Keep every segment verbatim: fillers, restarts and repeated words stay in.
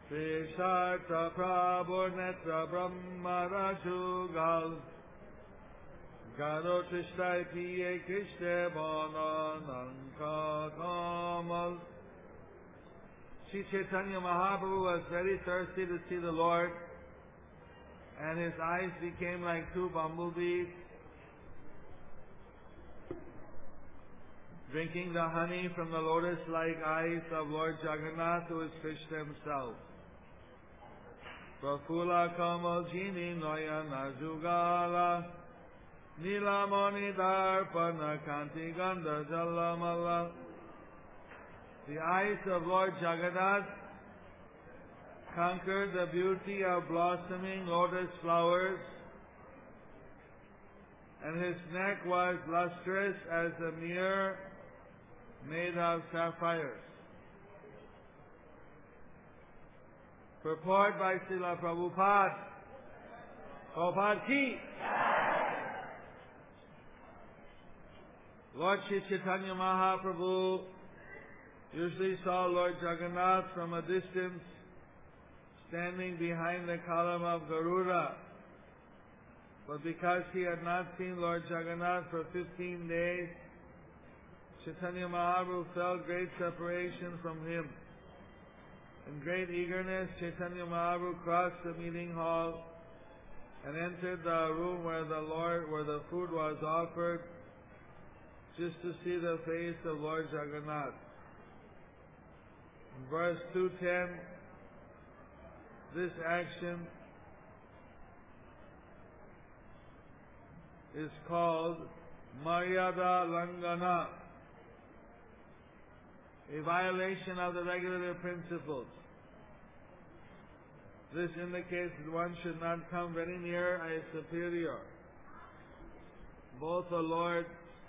Srisharta Prabhu Netra Brahma Rajugal Garo Trishtai Piye Krishna Bonananka Kamal. Sri Chaitanya Mahaprabhu was very thirsty to see the Lord, and his eyes became like two bumblebees, drinking the honey from the lotus-like eyes of Lord Jagannath, who is Krishna himself. Prafula Kamal Jini Noyana Jugala Nilamoni Darpana Kanti Gandha Jalamala. The eyes of Lord Jagannath conquered the beauty of blossoming lotus flowers, and his neck was lustrous as a mirror made of sapphires. Purport by Srila Prabhupada. Prabhupada ki. Lord Sri Chaitanya Mahaprabhu usually saw Lord Jagannath from a distance, standing behind the column of Garuda. But because he had not seen Lord Jagannath for fifteen days, Chaitanya Mahaprabhu felt great separation from him. In great eagerness, Chaitanya Mahaprabhu crossed the meeting hall and entered the room where the Lord, where the food was offered, just to see the face of Lord Jagannath. In verse two ten, this action is called Maryada Langana, a violation of the regulative principles. This indicates that one should not come very near a superior. Both the Lord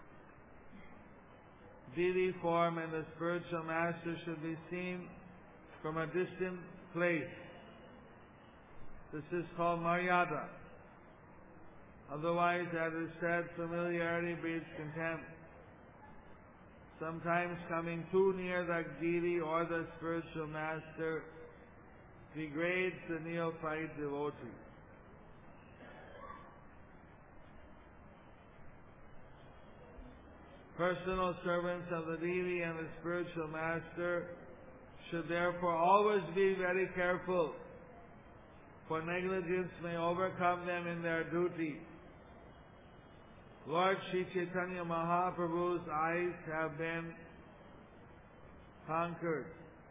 deity form and the spiritual master should be seen from a distant place. This is called Maryada. Otherwise, as is said, familiarity breeds contempt. Sometimes coming too near the deity or the spiritual master degrades the neophyte devotee. Personal servants of the deity and the spiritual master should therefore always be very careful, for negligence may overcome them in their duty. Lord Sri Chaitanya Mahaprabhu's eyes have been conquered,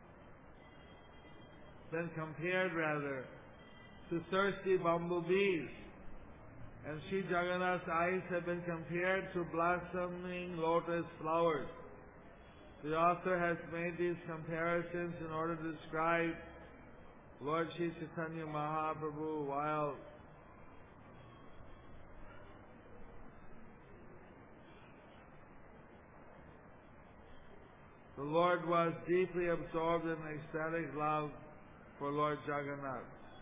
been compared rather, to thirsty bumblebees, and Sri Jagannath's eyes have been compared to blossoming lotus flowers. The author has made these comparisons in order to describe Lord Sri Chaitanya Mahaprabhu while the Lord was deeply absorbed in ecstatic love for Lord Jagannath.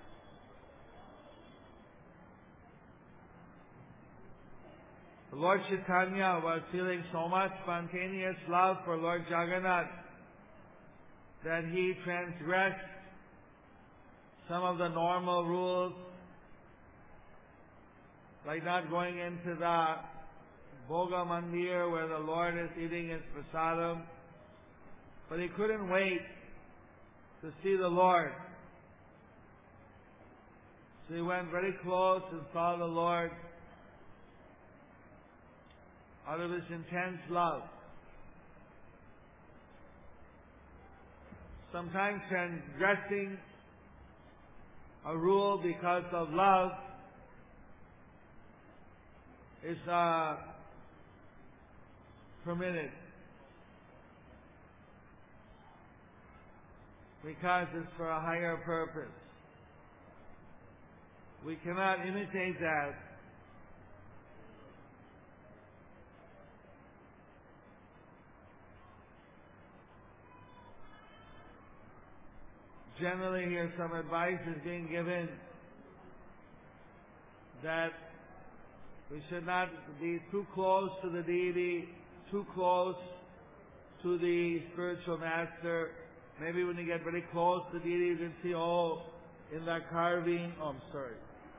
Lord Chaitanya was feeling so much spontaneous love for Lord Jagannath that he transgressed some of the normal rules, like not going into the Bhoga Mandir where the Lord is eating his prasadam. But he couldn't wait to see the Lord. So he went very close and saw the Lord out of his intense love. Sometimes transgressing a rule because of love is uh, permitted, because it's for a higher purpose. We cannot imitate that. Generally, here some advice is being given that we should not be too close to the deity, too close to the spiritual master, maybe when you get very close to the deity, you can see, oh, in that carving, oh, I'm sorry.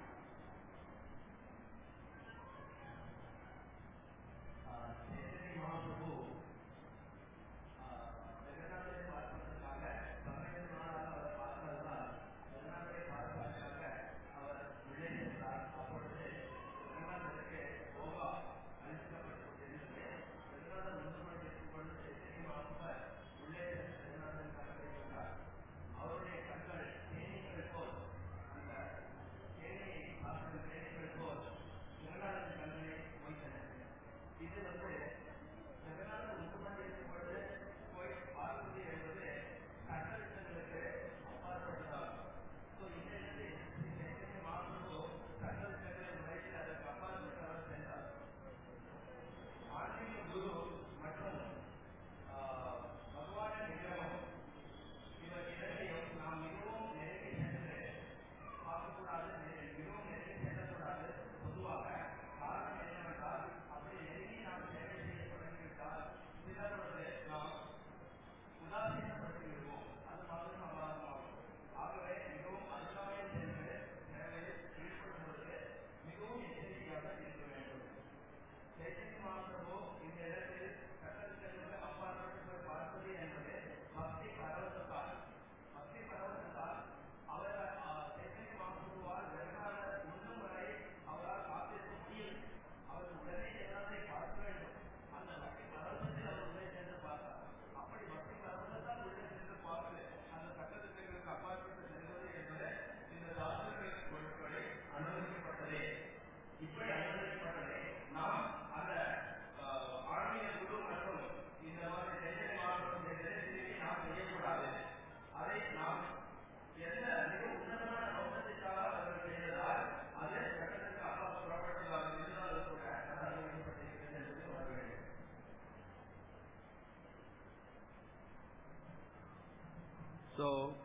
So,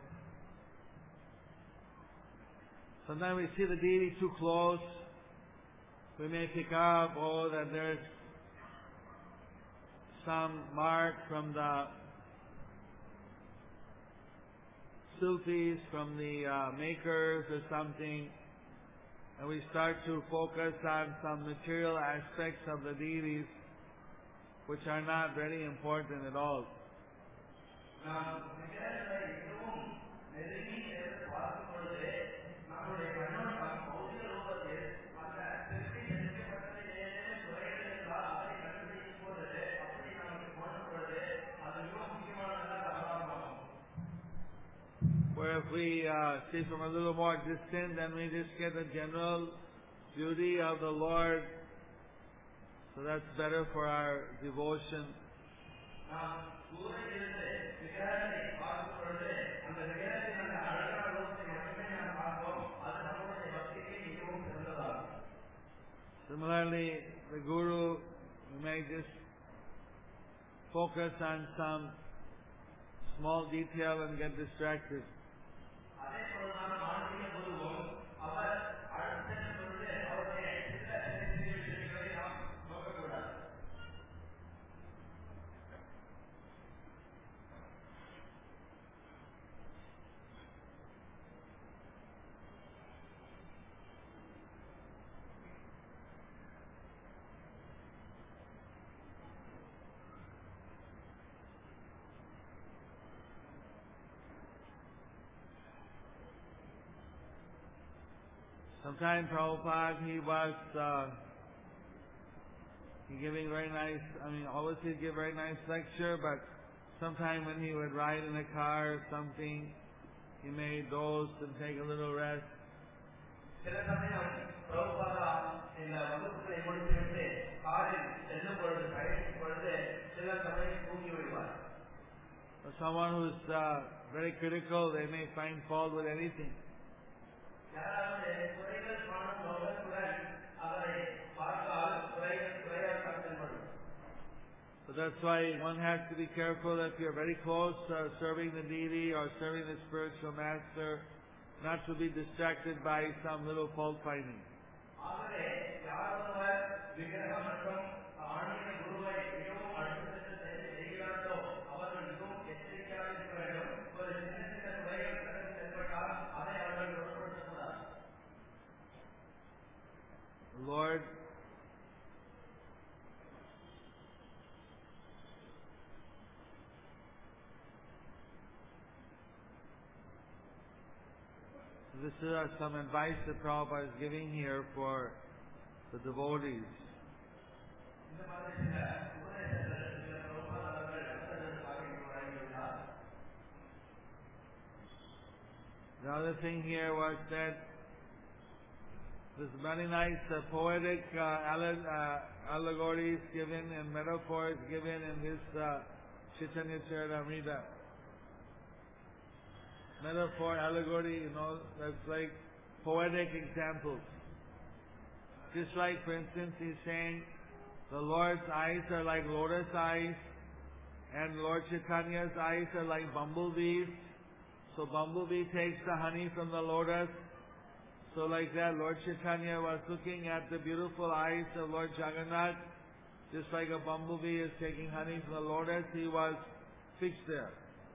sometimes we see the deity too close. We may pick up, oh, that there's some mark from the Sufis, from the uh, makers or something, and we start to focus on some material aspects of the deities which are not very important at all. Where if we uh, see from a little more distant, then we just get the general beauty of the Lord. So that's better for our devotion. Similarly, the Guru, you may just focus on some small detail and get distracted. Sometimes Prabhupada, he was uh, he giving very nice, I mean, always he'd give very nice lecture, but sometime when he would ride in a car or something, he may doze and take a little rest. For someone who's uh, very critical, they may find fault with anything. So that's why one has to be careful that you're very close uh, serving the deity or serving the spiritual master, not to be distracted by some little fault finding. This is uh, some advice that Prabhupada is giving here for the devotees. The other thing here was that there's many nice uh, poetic uh, alle- uh, allegories given and metaphors given in this uh, Chaitanya Charitamrita. Metaphor, allegory, you know, that's like poetic examples. Just like, for instance, he's saying the Lord's eyes are like lotus eyes, and Lord Chaitanya's eyes are like bumblebees. So bumblebee takes the honey from the lotus. So like that, Lord Chaitanya was looking at the beautiful eyes of Lord Jagannath. Just like a bumblebee is taking honey from the lotus, he was fixed there.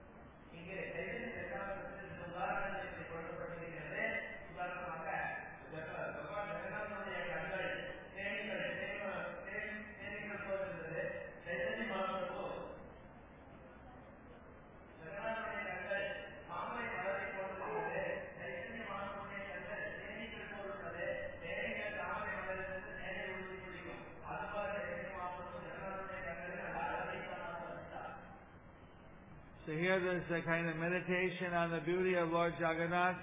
So here there's a kind of meditation on the beauty of Lord Jagannath.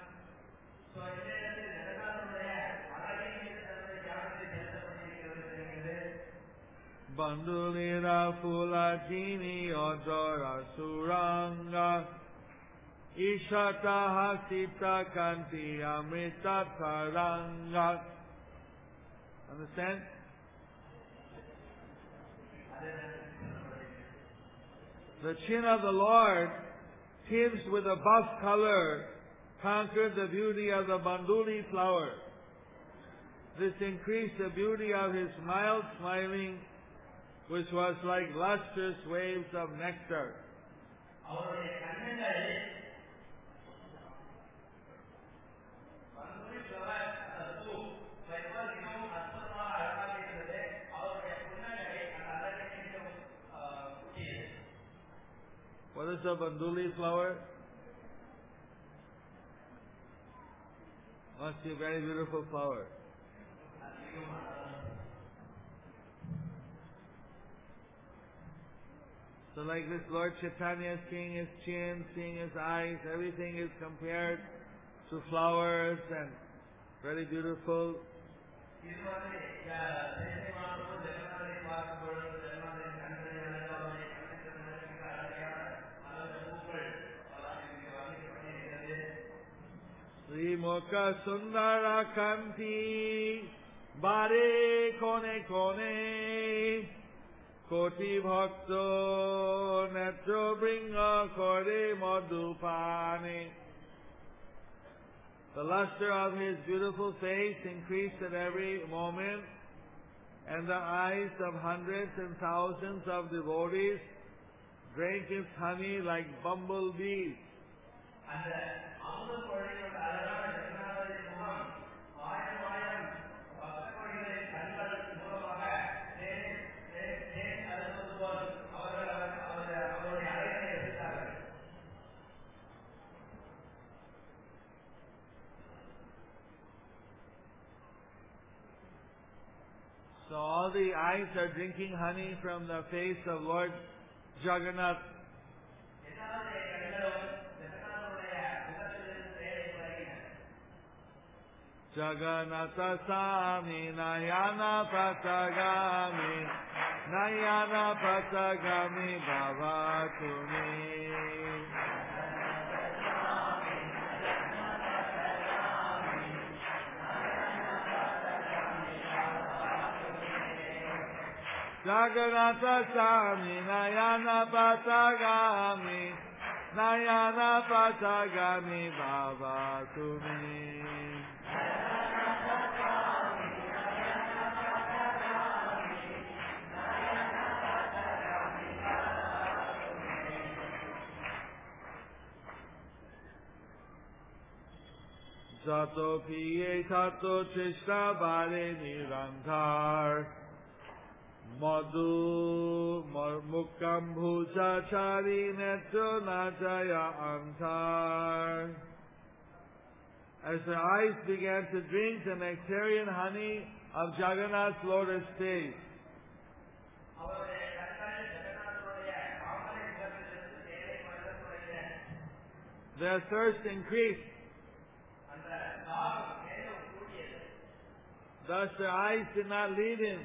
Bandulira Fulatini Odora Suranga Ishata Hasita Kanti Amrita Taranga. Understand? The chin of the Lord, tinged with a buff color, conquered the beauty of the banduli flower. This increased the beauty of his mild smiling, which was like lustrous waves of nectar. What is a banduli flower? Must be a very beautiful flower. So like this, Lord Chaitanya, seeing his chin, seeing his eyes, everything is compared to flowers and very beautiful. Sri Mukha Sundara Kanti Bare Kone Kone Koti Bhakto Netro Bringa Kore Madhupane. The luster of his beautiful face increased at every moment, and the eyes of hundreds and thousands of devotees drank its honey like bumblebees. So all the eyes are drinking honey from the face of Lord Jagannath. Jagannatha Sami Nayana Patagami Nayana Patagami Bhavatuni. Jagannatha Sami Nayana Patagami Nayana Patagami Bhavatuni. Jato piye tato chishta bare nirandhar Madhu mukkam bhuja chari netro najaya antar. as their eyes began to drink the nectarian honey of Jagannath's lotus face. Their thirst increased. Thus their eyes did not lead him.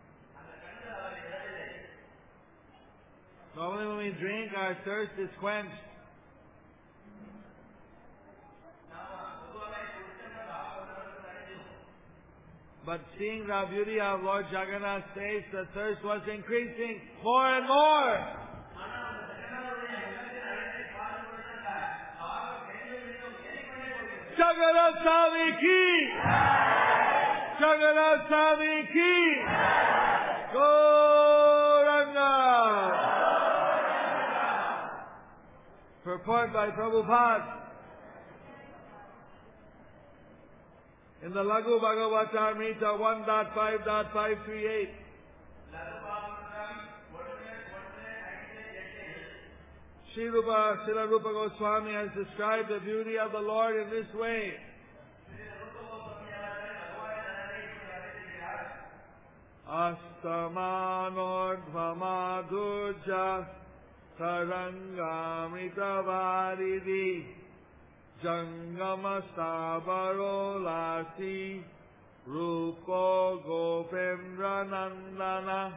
Normally when we drink, our thirst is quenched. But seeing the beauty of Lord Jagannath's face, the thirst was increasing more and more. Jagannath Swami ki! Jagannath Swami ki! Gauranga! Purport by Prabhupada. In the Laghu Bhagavatamrita one point five point five three eight. Sri Rupa, Srila Rupa Goswami has described the beauty of the Lord in this way. Astamanordvamadurja Sarangamritavaridi Jangama Sabaro Lasi Rupo Gopendra Nandana.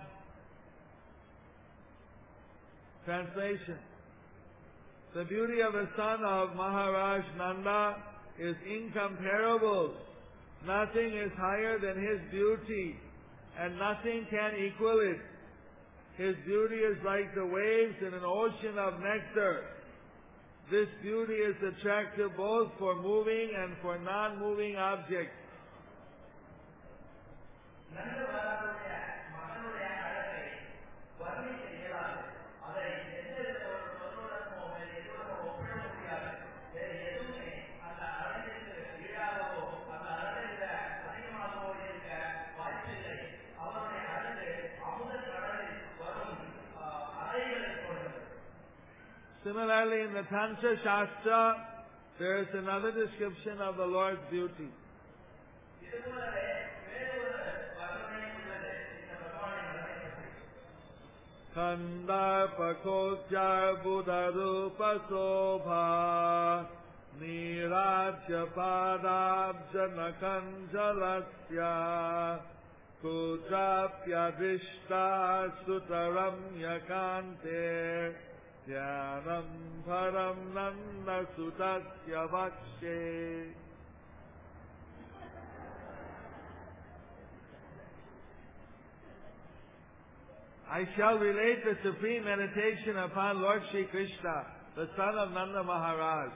Translation. The beauty of the son of Maharaj Nanda is incomparable. Nothing is higher than his beauty, and nothing can equal it. His beauty is like the waves in an ocean of nectar. This beauty is attractive both for moving and for non-moving objects. Similarly, in the Tantra Shastra, there is another description of the Lord's beauty. Kandar Pakotjar Buddharupa Sobha Nirajya Padabja Nakanjalasya Kutrapya Drishta Sutaram Yakante Dhyanam Param Nanda Sutasya Vakshe. I shall relate the supreme meditation upon Lord Shri Krishna, the son of Nanda Maharaj.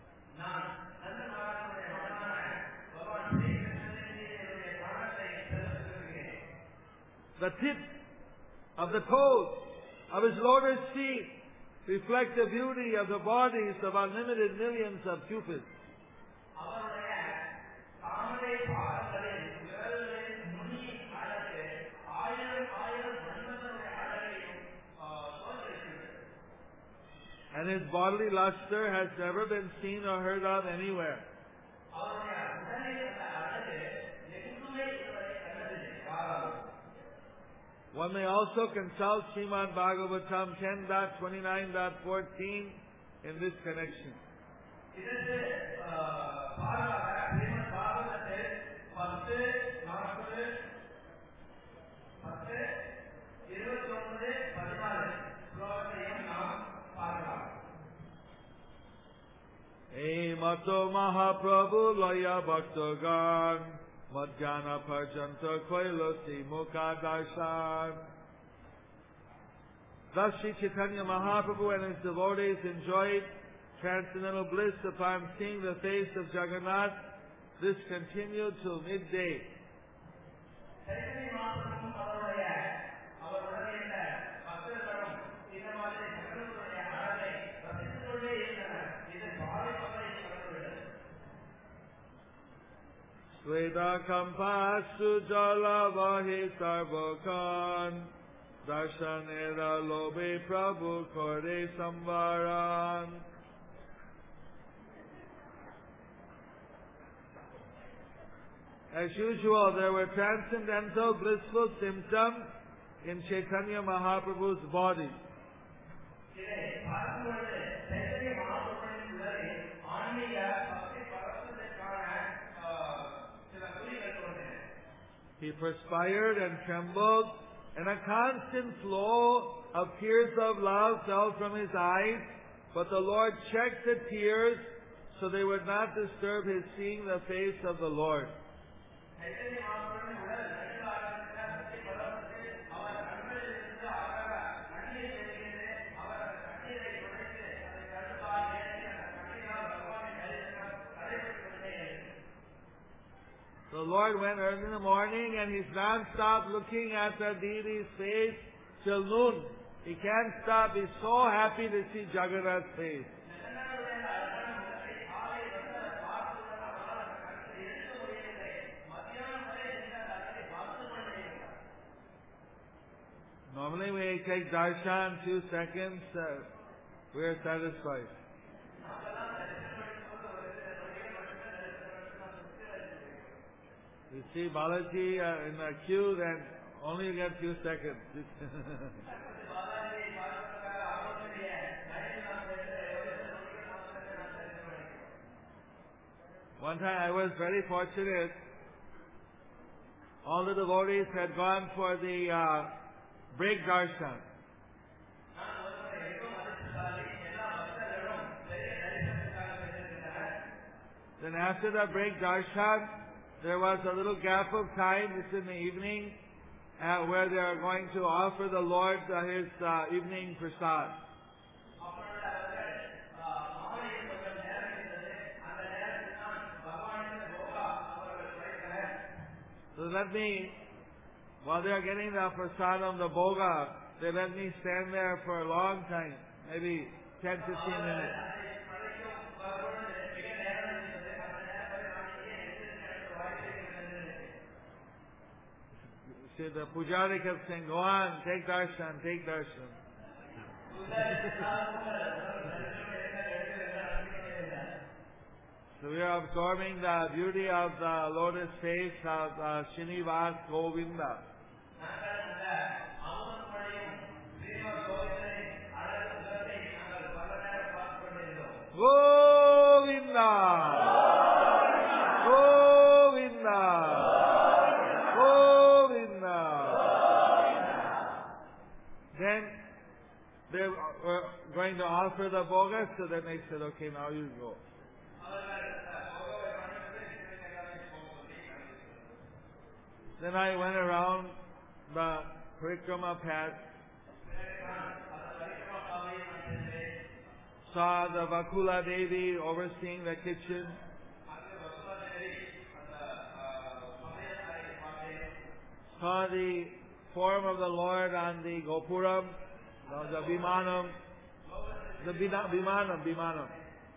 The tips of the toes of his lotus feet reflect the beauty of the bodies of unlimited millions of cupids. And his bodily luster has never been seen or heard of anywhere. One may also consult Srimad Bhagavatam ten point twenty-nine point fourteen in this connection. Hey Mato Mahaprabhu Laya Bhaktagan Madhyana Parjanta Koilosi Mukha Darshan. Thus Sri Chaitanya Mahaprabhu and his devotees enjoyed transcendental bliss upon seeing the face of Jagannath. This continued till midday. Sveda Kampasu Jalavahi Sarvokan Darshanera Lobe Prabhu Kore Samvaran. As usual, there were transcendental, blissful symptoms in Chaitanya Mahaprabhu's body. He perspired and trembled, and a constant flow of tears of love fell from his eyes, but the Lord checked the tears so they would not disturb his seeing the face of the Lord. The Lord went early in the morning and he's non-stop looking at the deity's face till noon. He can't stop. He's so happy to see Jagannath's face. Normally we take darshan two seconds. Uh, we are satisfied. You see Balaji uh, in the queue, then only you get few seconds. One time I was very fortunate. All the devotees had gone for the uh, break darshan. Then after the break darshan, there was a little gap of time, it's in the evening, uh, where they are going to offer the Lord uh, his uh, evening prasad. So let me, while they are getting the prasadam, the boga, they let me stand there for a long time, maybe ten to fifteen minutes. See, the pujari kept saying, go on, take darshan, take darshan. So we are absorbing the beauty of the lotus face of uh, Srinivas Govinda. Govinda! Govinda! Then they were going to offer the boga, so then they said, okay, now you go. Then I went around the Parikrama path, saw the Vakula Devi overseeing the kitchen, saw the form of the Lord on the Gopuram, the Vimanam, the Vimanam, Vimanam.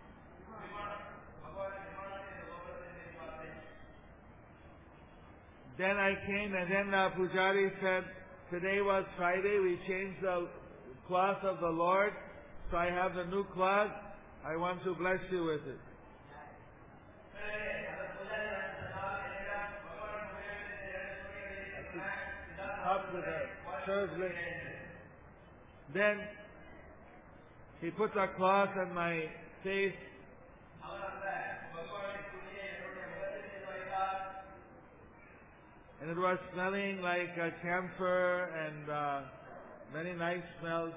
Then I came and then the Pujari said, today was Friday, we changed the cloth of the Lord, so I have the new cloth, I want to bless you with it. Up with it. Then he put the cloth on my face. And it was smelling like a camphor and uh, many nice smells.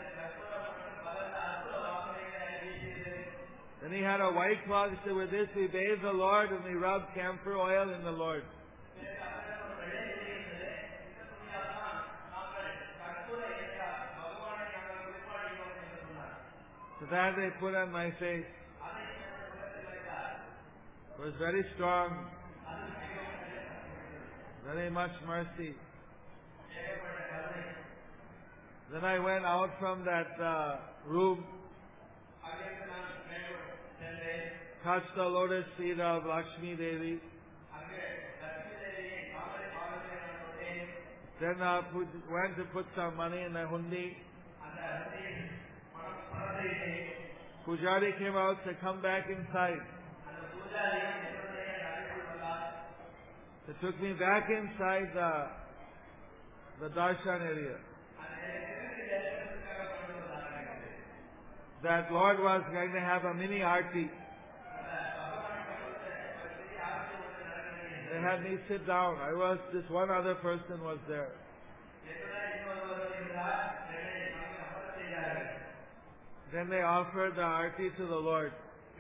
Then he had a white cloth. He said, with this we bathe the Lord and we rub camphor oil in the Lord. So that they put on my face. It was very strong. Very much mercy. Then I went out from that uh, room, touched the lotus feet of Lakshmi Devi. Then uh, put, went to put some money in the hundi. Pujari came out to come back inside. They took me back inside the, the darshan area. That Lord was going to have a mini aarti. They had me sit down. I was, this one other person was there. Then they offered the aarti to the Lord.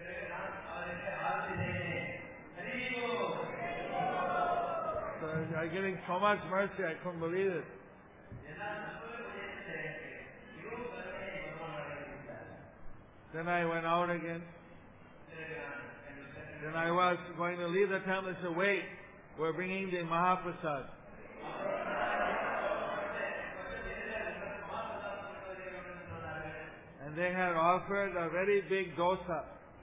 So I'm getting so much mercy, I couldn't believe it. Then I went out again. Then I was going to leave the temple and said, wait, we're bringing the Mahaprasad. And they had offered a very big dosa.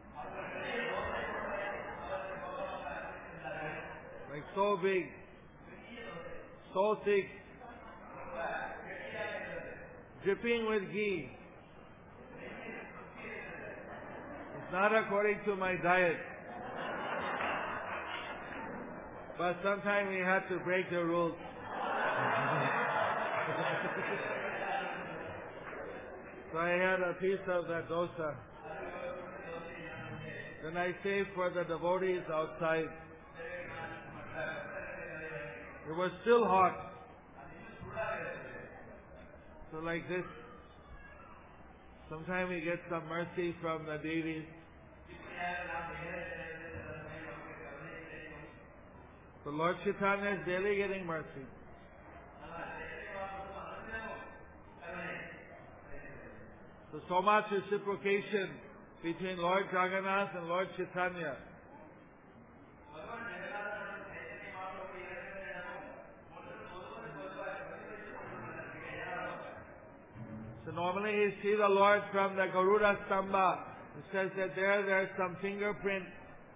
Like so big, so thick, dripping with ghee. It's not according to my diet. But sometimes we have to break the rules. So I had a piece of that dosa. Then I saved for the devotees outside. It was still hot. So like this, sometimes we get some mercy from the deities. So Lord Chaitanya is daily getting mercy. So, so much reciprocation between Lord Jagannath and Lord Chaitanya. So normally you see the Lord from the Garuda Stamba. It says that there, there's some fingerprint.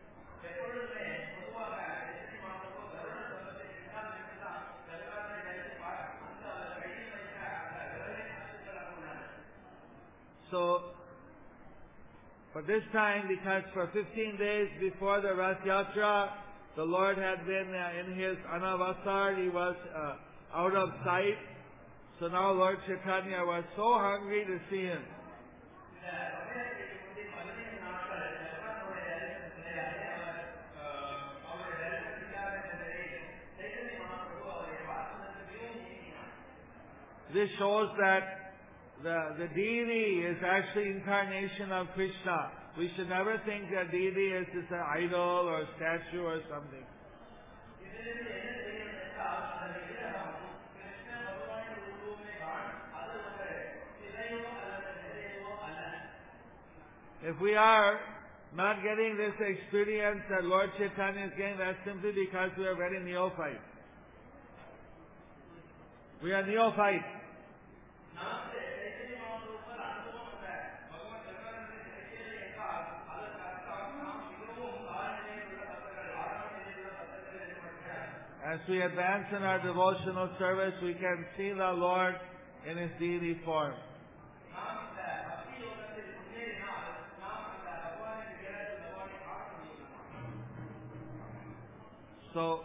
So, but this time, because for fifteen days before the Rath Yatra, the Lord had been uh, in his Anavasar, he was uh, out of sight. So now Lord Chaitanya was so hungry to see him. This shows that the, the deity is actually incarnation of Krishna. We should never think that deity is just an idol or a statue or something. If we are not getting this experience that Lord Chaitanya is getting, that's simply because we are very neophyte. We are neophyte. As we advance in our devotional service, we can see the Lord in His deity form. So,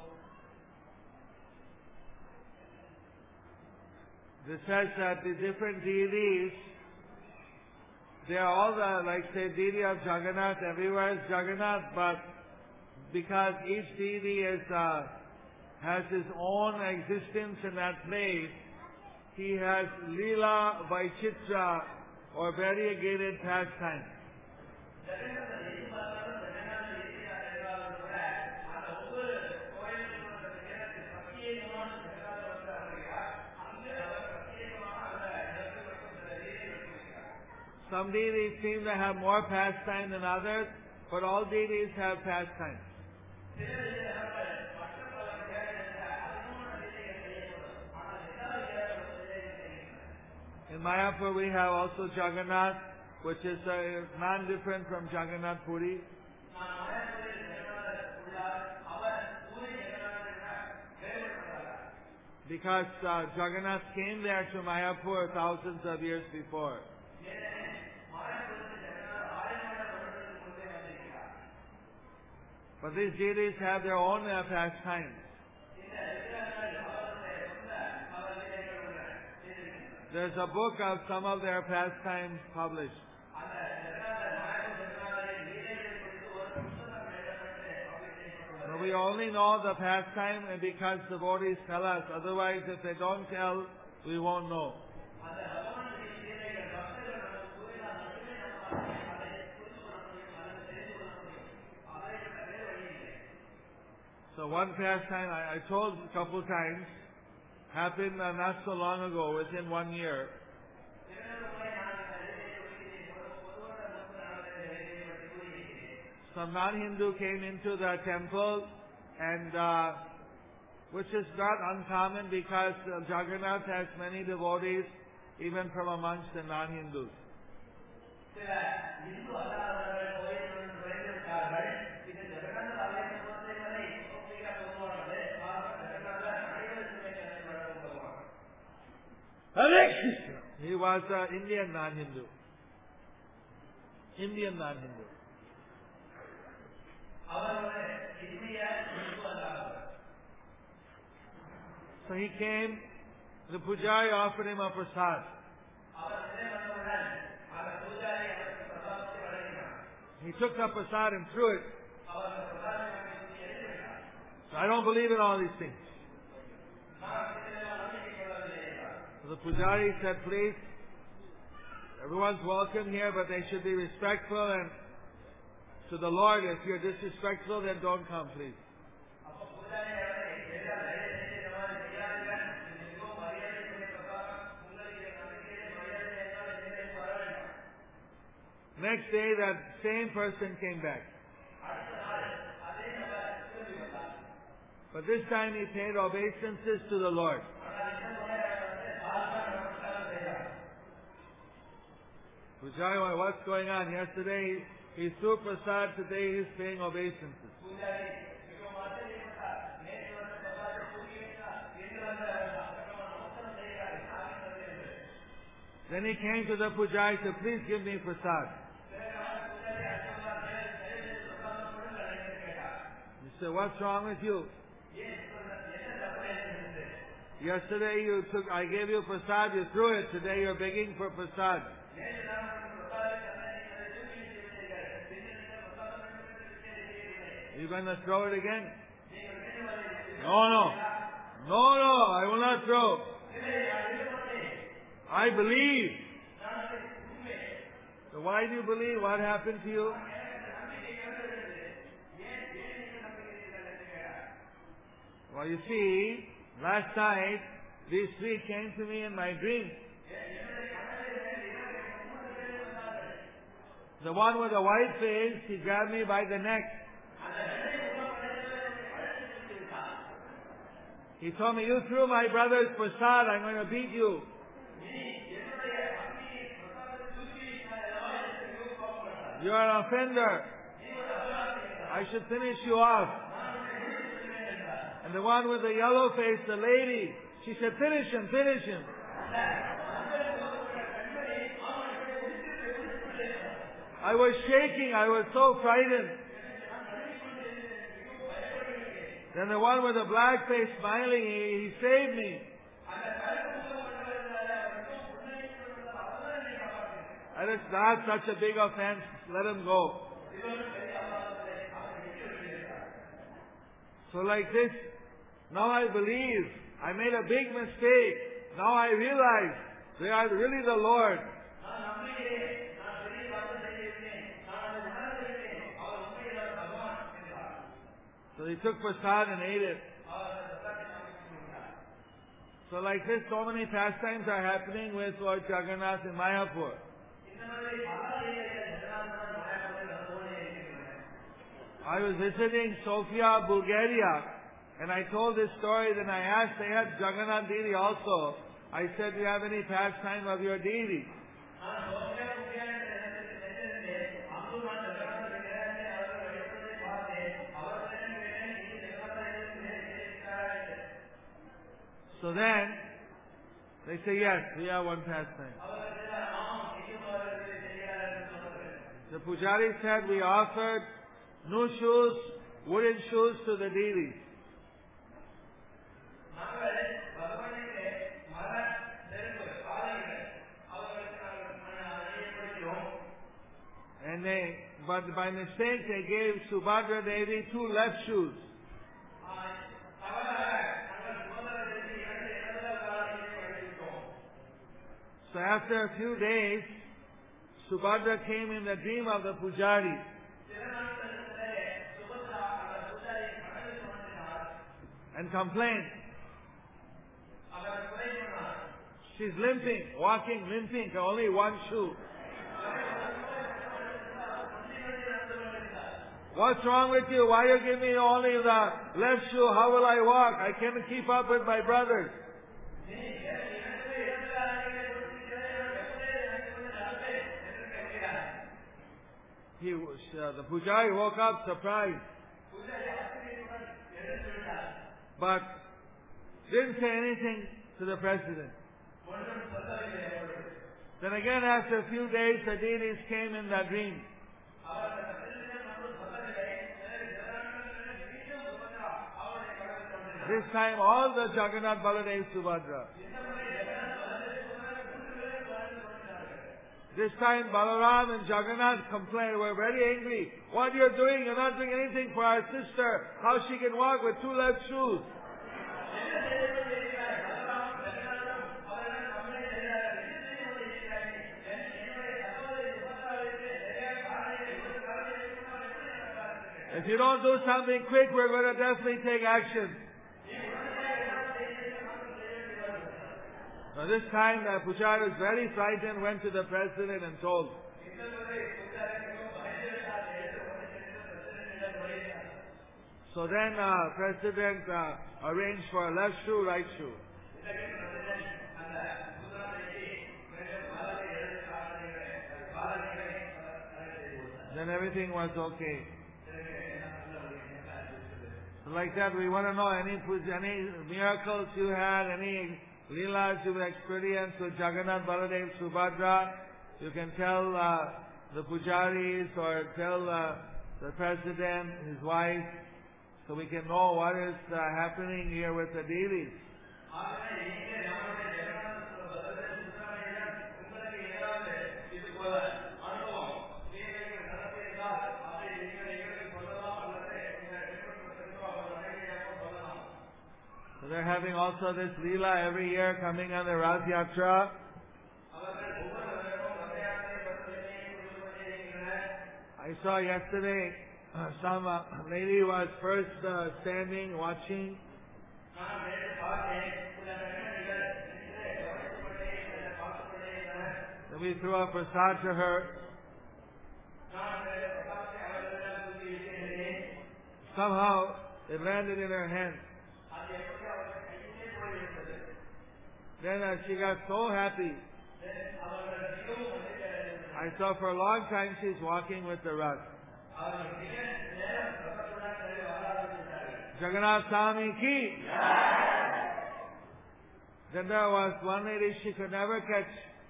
this says that the different deities, they are all the, like say, deity of Jagannath, everywhere is Jagannath, but because each deity is, uh, has his own existence in that place, he has Leela Vaichitra, or variegated pastime. Some deities seem to have more pastime than others, but all deities have pastime. In Mayapur we have also Jagannath, which is uh, non-different from Jagannath Puri. Because uh, Jagannath came there to Mayapur thousands of years before. But these deities have their own uh, pastimes. there's a book of some of their pastimes published. So we only know the pastime because devotees tell us. Otherwise, if they don't tell, we won't know. So one pastime I, I told a couple times happened uh, not so long ago, within one year. Some non-Hindu came into the temple, and uh, which is not uncommon because uh, Jagannath has many devotees, even from amongst the non-Hindus. He was an Indian non-Hindu. Indian non-Hindu. So he came, the Pujari offered him a prasad. He took the prasad and threw it. So I don't believe in all these things. So the Pujari said, please, everyone's welcome here, but they should be respectful, and to the Lord, if you're disrespectful, then don't come, please. Next day, that same person came back. But this time he paid obeisances to the Lord. Pujari, what's going on? Yesterday he threw prasad, today he's paying obeisances. Then he came to the Pujari and said, please give me prasad. He said, what's wrong with you? Yesterday you took, I gave you prasad, you threw it. Today you're begging for prasad. Are you going to throw it again? No, no. No, no, I will not throw. I believe. So why do you believe? What happened to you? Well, you see, last night, these three came to me in my dream. The one with the white face, he grabbed me by the neck. He told me, you threw my brother's prasad, I'm going to beat you. You're an offender. I should finish you off. And the one with the yellow face, the lady, she said, finish him, finish him. I was shaking, I was so frightened. Then the one with the black face smiling, he, he saved me. And it's not such a big offense, let him go. So like this, now I believe, I made a big mistake. Now I realize they are really the Lord. So he took prasad and ate it. So like this, so many pastimes are happening with Lord Jagannath in Mayapur. I was visiting Sofia, Bulgaria, and I told this story, then I asked, they had Jagannath deity also. I said, do you have any pastime of your deity? So then, they say, yes, we have one pastime. The Pujari said, we offered new shoes, wooden shoes to the deities. and they, but by mistake they gave Subhadra Devi two left shoes. So after a few days, Subhadra came in the dream of the Pujari. And complained. She's limping, walking, limping, only one shoe. What's wrong with you? Why you give me only the left shoe? How will I walk? I can't keep up with my brothers. He was, uh, the Pujari woke up surprised. But didn't say anything to the president. Then again, after a few days, the deities came in the dream. This time, all the Jagannath, Baladev, Subhadra. This time, Balaram and Jagannath complained, were very angry. What you're doing? You're not doing anything for our sister. How she can walk with two left shoes? If you don't do something quick, we're going to definitely take action. Now this time, the Pujari was very frightened, went to the president and told. So then, uh, president uh, arranged for a left shoe, right shoe. Then everything was okay. Like that, we want to know any any miracles you had, any Leelas you've experienced with Jagannath, Baladev, Subhadra. You can tell uh, the pujaris or tell uh, the president, his wife, so we can know what is uh, happening here with the deities. So they're having also this Leela every year coming on the Rath Yatra. I saw yesterday uh, some uh, lady was first uh, standing watching. Then we threw a prasad to her. Somehow it landed in her hand. Then uh, she got so happy. I saw for a long time she's walking with the Rath. Jagannath Swami ki. Then there was one lady she could never catch.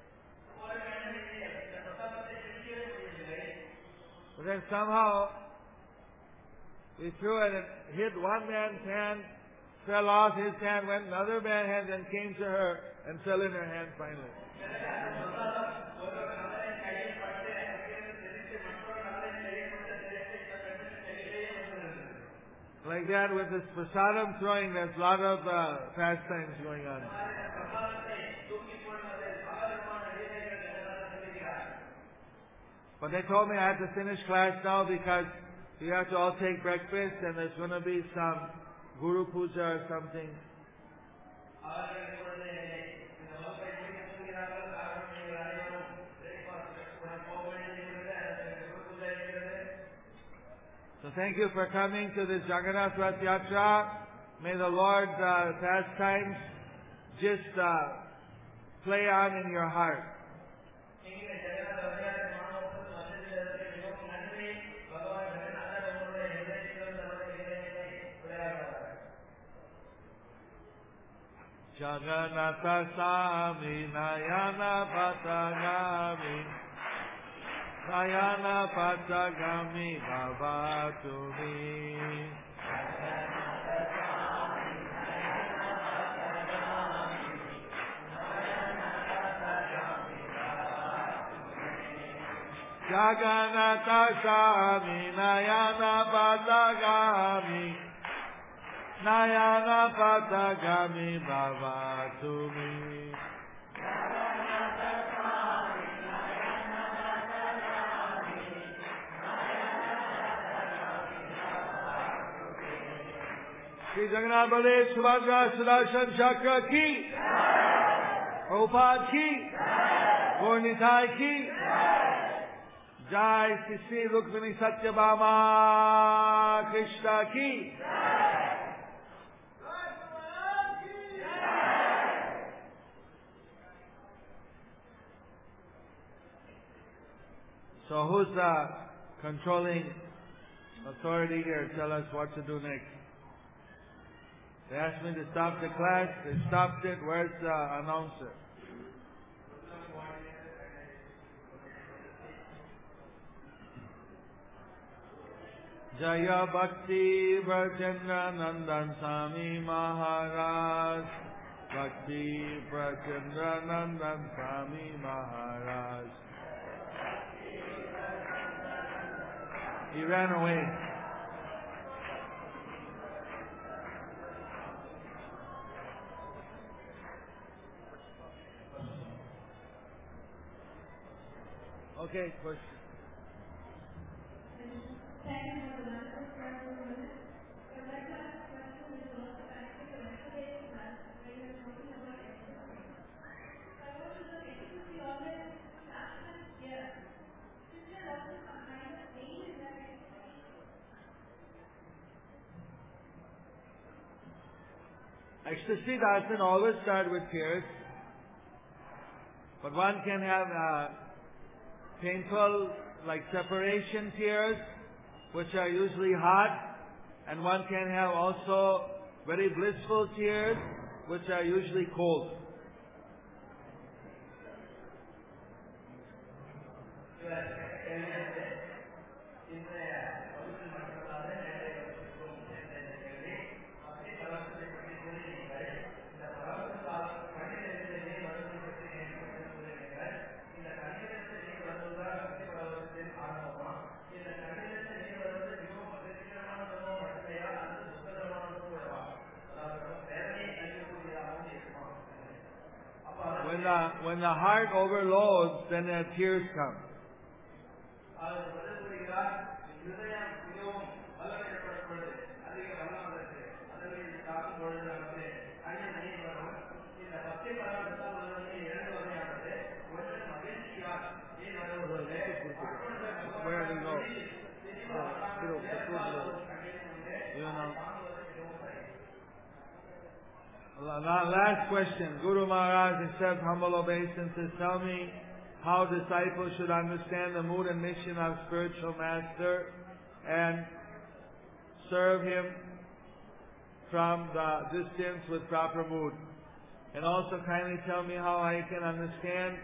But then somehow we threw it and hit one man's hand, fell off his hand, went another man's hand, and came to her and fell in her hand finally. Like that with this prasadam throwing, there's a lot of uh, pastimes going on. But they told me I have to finish class now because we have to all take breakfast and there's going to be some Guru Puja or something. So thank you for coming to this Jagannath Rath Yatra. May the Lord's uh, pastimes just uh, play on in your heart. Jagannatha Swami Nayana Patagami Nayana Patagami Bhavatumi. Jagannatha Swami Nayana Patagami Nayana Patagami Bhavatumi. Shri Jagannath Baladev Subhadra Sudarshan Chakra ki, Prabhupada ki, Gaur Nitai ki, Jai Shri Shri Rukmini Satyabhama Krishna ki. So who's the controlling authority here? Tell us what to do next. They asked me to stop the class. They stopped it. Where's the announcer? Jaya Bhakti Brajendra Nandan Swami Maharaj. Bhakti Brajendra Nandan Swami Maharaj. He ran away. Okay, question. Ecstasy doesn't always start with tears, but one can have uh, painful, like separation tears, which are usually hot, and one can have also very blissful tears, which are usually cold. When the, when the heart overloads, then the tears come. Where do you go? You know. Last question. Guru Maharaj accepts humble obeisances. Tell me how disciples should understand the mood and mission of spiritual master and serve him from the distance with proper mood. And also kindly tell me how I can understand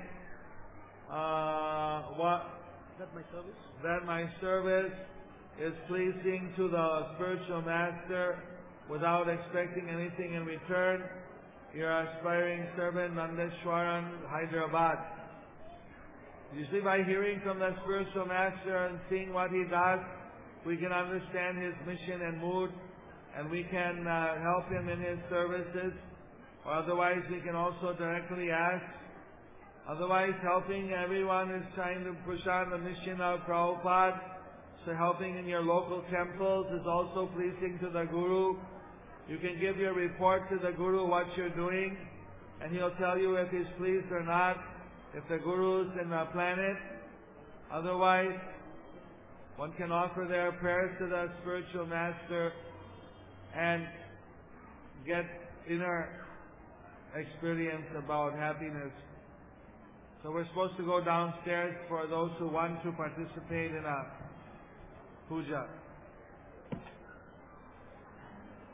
uh, what that my service that my service is pleasing to the spiritual master without expecting anything in return. Your aspiring servant, Nandeshwaran, Hyderabad. Usually by hearing from the spiritual master and seeing what he does, we can understand his mission and mood, and we can uh, help him in his services. Or otherwise we can also directly ask. Otherwise, helping everyone is trying to push on the mission of Prabhupada. So helping in your local temples is also pleasing to the Guru. You can give your report to the Guru what you're doing, and he'll tell you if he's pleased or not, if the Guru's in the planet. Otherwise, one can offer their prayers to the spiritual master and get inner experience about happiness. So we're supposed to go downstairs for those who want to participate in a puja.